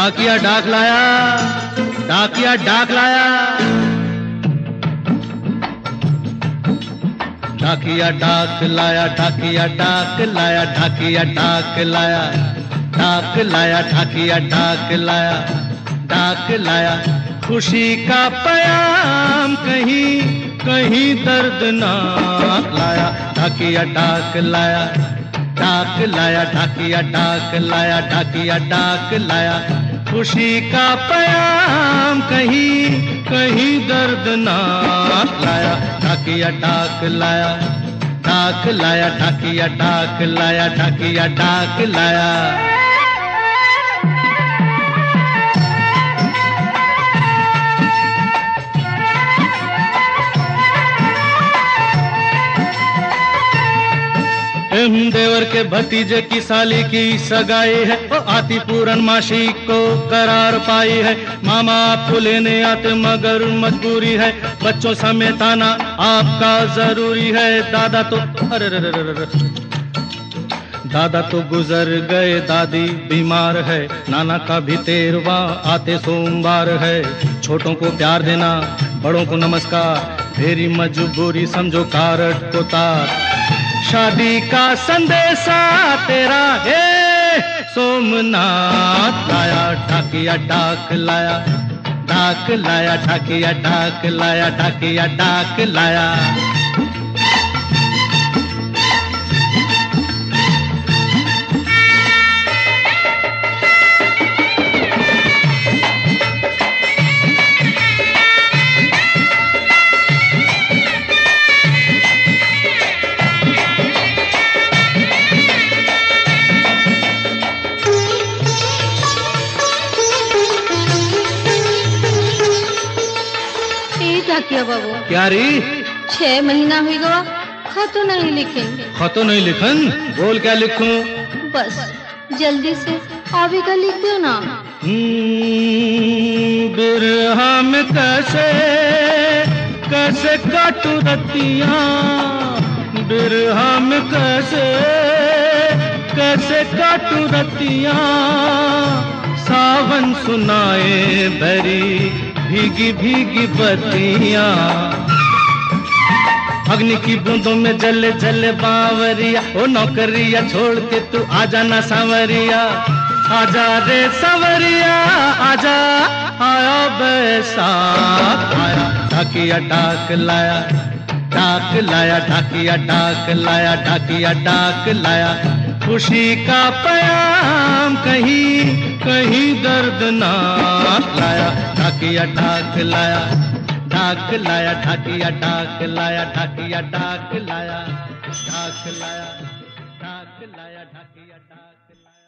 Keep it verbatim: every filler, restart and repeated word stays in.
डाकिया डाक लाया, डाकिया डाक लाया, डाकिया डाक लाया, डाकिया डाक लाया, डाकिया डाक लाया, डाक लाया, डाकिया डाक लाया, डाक लाया, खुशी का पयाम कहीं कहीं दर्दनाक लाया, डाकिया डाक लाया, डाक लाया, डाकिया डाक लाया, डाकिया डाक लाया, खुशी का पयाम कहीं कहीं दर्दनाक लाया, डाकिया डाक लाया, डाक लाया, डाकिया डाक लाया, डाकिया डाक लाया। देवर के भतीजे की साली की सगाई है, आती पूर्णमासी को करार पाई है, मामा आपको लेने आते मगर मजबूरी है, बच्चों समेत आना आपका जरूरी है, दादा तो अरे रे रे रे दादा तो गुजर गए, दादी बीमार है, नाना का भी तेरवा आते सोमवार है, छोटों को प्यार देना बड़ों को नमस्कार, मेरी मजबूरी समझो कारट को तार, शादी का संदेशा तेरा है सोमनाथ लाया, डाकिया डाक लाया, डाक लाया, डाकिया डाक लाया, डाकिया डाक लाया। क्या बाबू क्या री छह महीना हुई गवा, खतो नहीं लिखेंगे। खतो नहीं लिखन, बोल क्या लिखूं? बस जल्दी से आवे का लिख दो ना। बिरहा में कैसे कैसे काटू रतिया, बिरहा में कैसे कैसे काटू रतिया, सावन सुनाए भरी भीगी भीगी बत्तियां, अग्नि की बूंदों में जले जले बावरिया, ओ नौकरिया छोड़ के तू आजा ना सांवरिया, आजा रे सांवरिया आजा, आया बैसाख आया, डाकिया डाक लाया, डाक लाया, डाकिया डाक लाया, डाकिया डाक लाया, खुशी का पयाम कहीं कहीं दर्दनाक लाया, डाकिया डाक लाया, डाक लाया, डाकिया डाक लाया, डाकिया डाक लाया, डाक लाया, डाक लाया, डाकिया डाक लाया।